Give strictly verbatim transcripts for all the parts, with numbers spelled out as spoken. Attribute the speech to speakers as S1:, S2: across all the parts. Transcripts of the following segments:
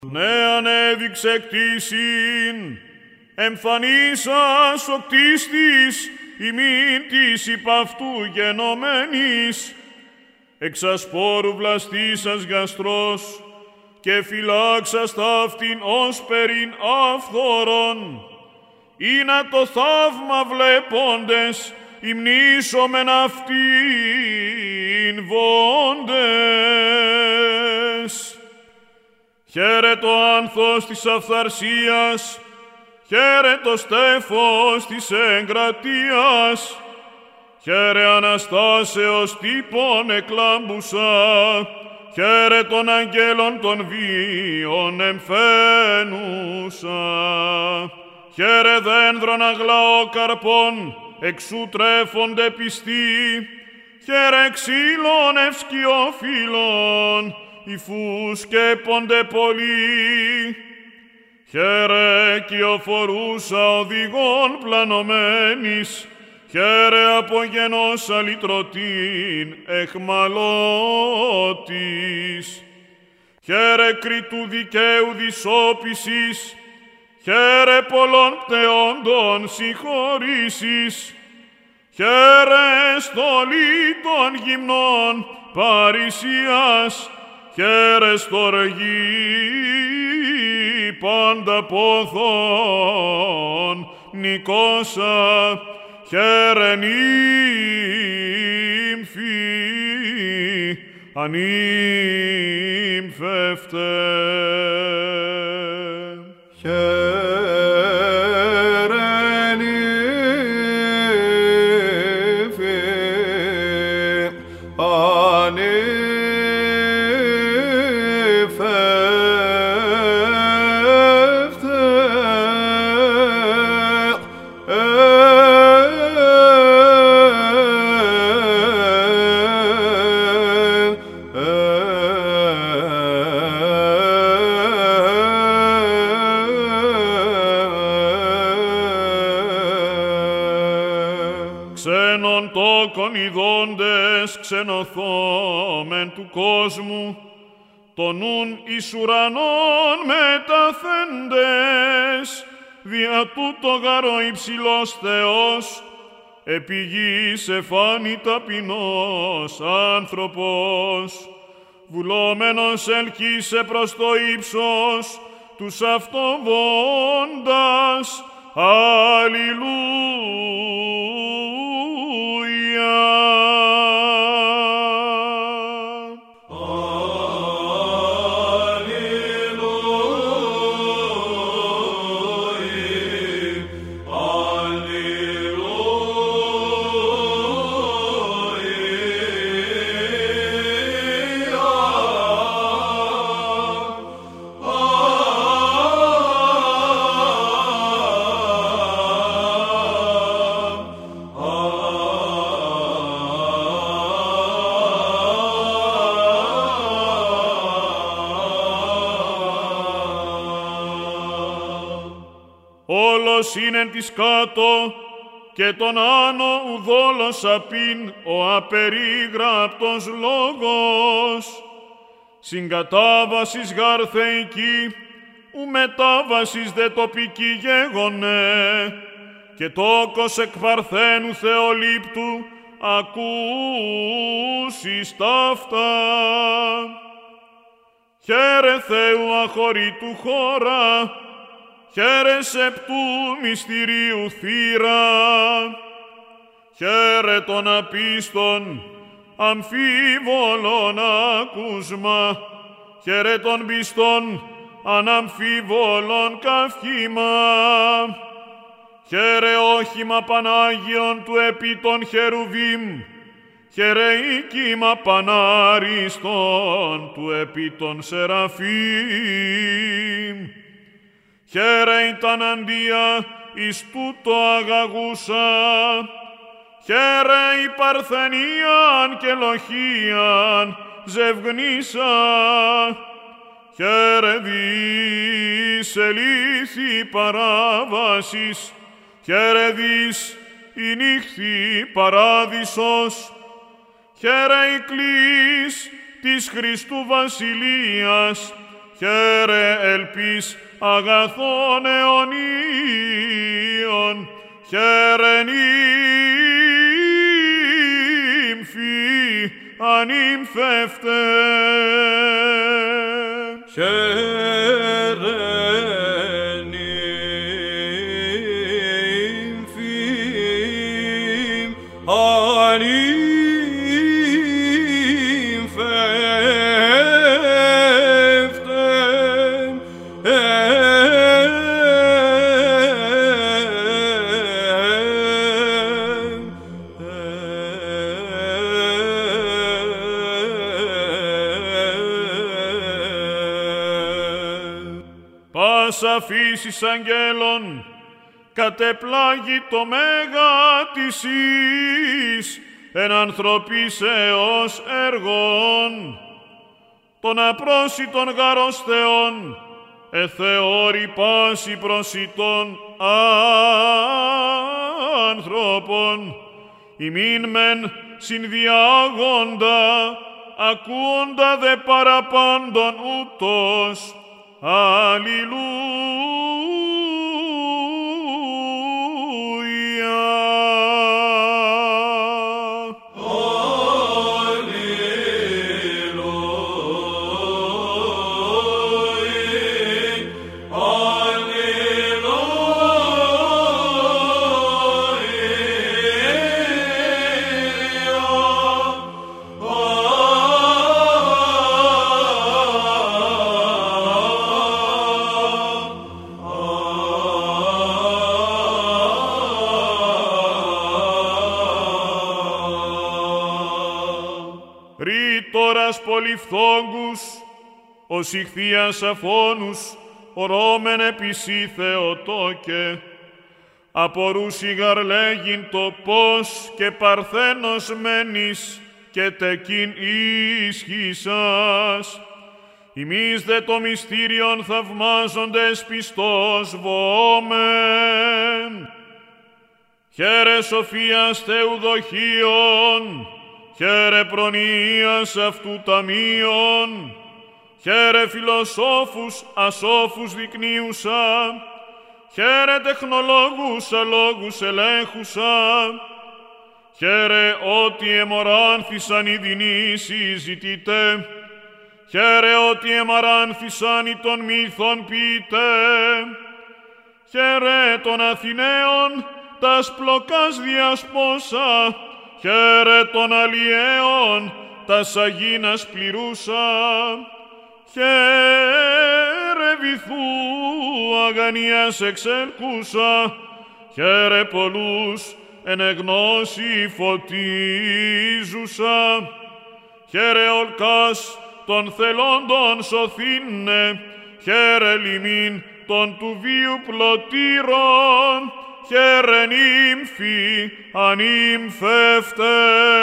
S1: Ναι ανέδειξε κτήσιν, εμφανίσας ο κτίστης, ημίν της υπ' αυτού γενομένης, εξ ασπόρου βλαστήσας γαστρός, και φυλάξας ταύτην ως περιν αυθόρων, ήνα το θαύμα βλέποντες, υμνήσομεν αυτήν βόντες. Χαίρε το άνθος της αυθαρσίας, χαίρε το στέφος της εγκρατείας, χαίρε Αναστάσεως τύπων εκλάμπουσα, χαίρε των αγγέλων των βίων εμφαίνουσα. Χαίρε δένδρον αγλαό καρπών, εξού τρέφονται πιστοί, χαίρε ξύλων ευσκιοφύλων, υφού σκέπονται πολλοί. Χαίρε κυοφορούσα οδηγών πλανωμένης, χαίρε από γενός αλυτρωτήν εχμαλώτης. Χαίρε κριτού δικαίου δυσόπισης, χαίρε πολλών πτεόντων συγχωρήσεις. Χαίρε στολή των γυμνών παρησίας, χαίρε στοργή πάντα πόθων νικόσα, χαίρε νύμφη ανύμφευτε. Χαίρε νύμφη ξένων τόκων ειδώντες ξενοθόμεν του κόσμου, το νουν εις ουρανών μεταθέντες, δια τούτο γαρό υψηλός Θεός, επί γης εφάνη ταπεινός άνθρωπος, βουλόμενος ελκύσε προς το ύψος τους αυτοβόντας. Αλληλούια. Όλος είναι της κάτω, και τον άνω ουδόλος απειν ο απερίγραπτος λόγος. Συγκατάβασης γαρ θεϊκή, ου μετάβασης δε τοπική γέγονε, και τόκος εκ παρθένου Θεολήπτου ακούσεις ταύτα. Χαίρε Θεού αχωρήτου χώρα, χαίρε σεπτού μυστηρίου θύρα, χαίρε των απίστων αμφίβολον ακούσμα, χαίρε των πιστών αναμφίβολον καύχημα, χαίρε όχημα Πανάγιον του επί των χερουβίμ, χαίρε οίκημα Πανάριστον του επί των Σεραφείμ. Χαίρε ήταν αντία εις τούτο αγαγούσα, χαίρε η παρθενίαν και λοχίαν ζευγνήσα, χαίρε δις ελήθη παράβασης, χαίρε δις η νύχθη παράδεισος, χαίρε η κλής της Χριστού Βασιλείας, χαίρε ελπίς αγαθών αιωνίων, χαίρε νύμφη ανήμφευτε.
S2: Χαίρε
S1: πάσα φύσης αγγέλων, κατεπλάγει το μέγα της εις, εν ανθρωπίσεως έργων, των απρόσιτων γαρός Θεών, εθεώρη πάση προσιτών άνθρωπων, ημίν μεν συνδιάγοντα, ακούοντα δε παραπάντων ούτως, Αλληλούια. Ρήτορας πολυφθόγκους, ως ηχθείας αφώνους, ορώμεν επισή Θεοτόκε, απορούσι γαρλέγειν το πώς και παρθένος μένεις και τεκίν ίσχυσας. Ημείς δε το μυστήριον θαυμάζοντες πιστός βόμεν. Χαίρε σοφίας Θεού δοχείων, χαίρε προνοίας αυτού ταμείων, χαίρε φιλοσόφους ασόφους δεικνύουσα, χαίρε τεχνολόγους αλόγους ελέγχουσα, χαίρε ότι εμοράνθησαν οι δεινοί συζητείτε, χαίρε ότι εμαράνθησαν οι των μύθων ποιητέ, χαίρε των Αθηναίων τας πλοκάς διασπόσα, χαίρε των αλλιέων τας αγίνας πληρούσα, χαίρε βυθού αγανίας εξελκούσα, χαίρε πολλούς εν εγνώση φωτίζουσα, χαίρε ολκάς των θελόντων σωθήνε, χαίρε λιμήν των του βίου πλωτήρων, χαίρε νύμφη ανήμφευτε.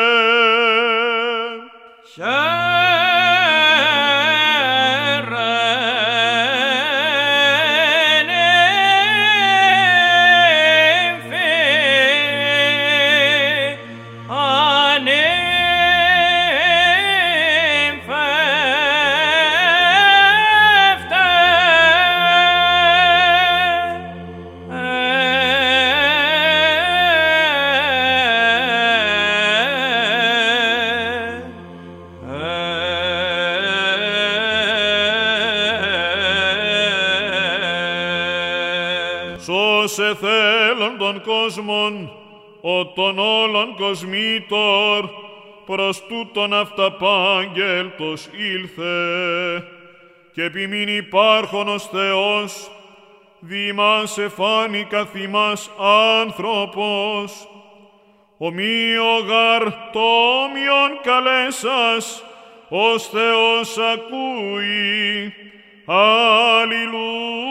S1: Σώσε θέλων των κόσμων, ο των όλων κοσμήτωρ, προς τούτον αυταπάγγελτος ήλθε, και επιμείνει υπάρχονος Θεός, δι' μας εφάνει καθ' ημάς άνθρωπος, ομοίο γαρ το όμοιον καλέσας, ως Θεός ακούει. Αλληλούια.